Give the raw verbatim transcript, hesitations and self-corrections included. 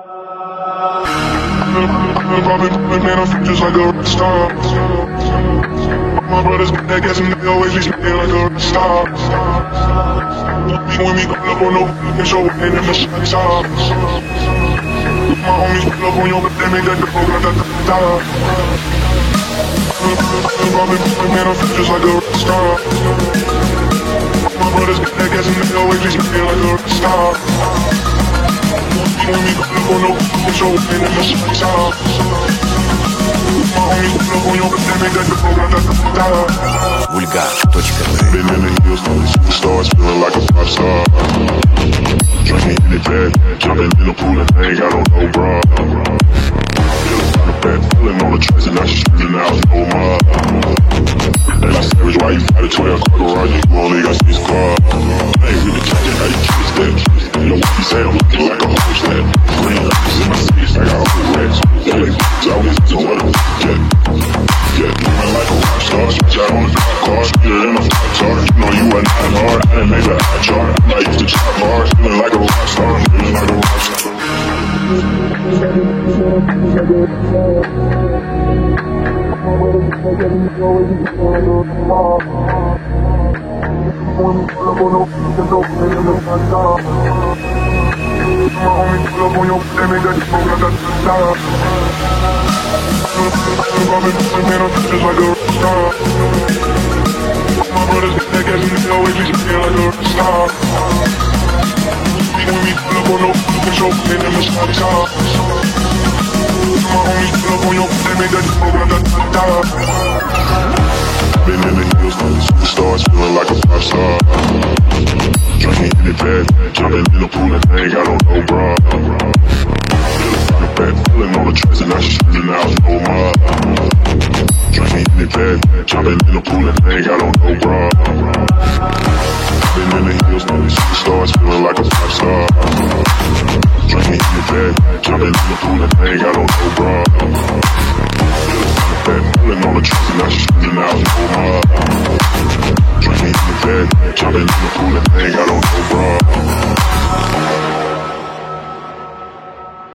Man, I feel just like a rock star. My brothers get that gas and they always leave me like a rock star. When we pull up on no fucking show, ain't never shot star. My homies pull up on your bed, they make that dog like a star. Man, I feel just like a rock star. My brothers get that gas and they always leave me like a rock star. When we pull up on no fucking show, ain't never shot star. Vulgar.ру Been in the hills, superstars, feeling like a pop star. Drinking in the bed, jumping in the pool and they ain't got on no bra. Feeling kind of bad, feeling on the tracks and now she's screaming out no more. And I savage, why you fight a twelve car garage, you only got six cars. I ain't really checking how you twist that. You know what you say, I'm looking like a host that. Green lights in my seats, I got old rats. Yeah, they f***s out, it's what a jet. Yeah, moving like a rock star, switch out on the top car, spit in a flat tar. You know you are not hard, I ain't made a hot chart. I used to chop hard, feeling like a rock star, feeling like a rock star. My homies pull up on your they make that smoke like a star. Man, I feel just like a rock star. My brothers get that gas and they always leave me like a rock star. When we pull up on no fucking show, they never shot star. My homies pull up on your they make that smoke like a star. Been in the hills, superstars, feeling like a pop star. Drinking in the bed, jumping in the pool and they ain't got on no bra. Feeling kind of bad, feeling on the tracks and now she's screaming out no more. Drinking in the bed, jumping in the pool and they ain't got on no bra. Been in the hills, superstars, feeling like a pop star. Drinking in the bed, jumping in the pool and they ain't got on no bra. Feeling kind of bad, feeling on the tracks and now she's screaming out no more. Drinking in the bed, jumping in the pool and they ain't got on no bra.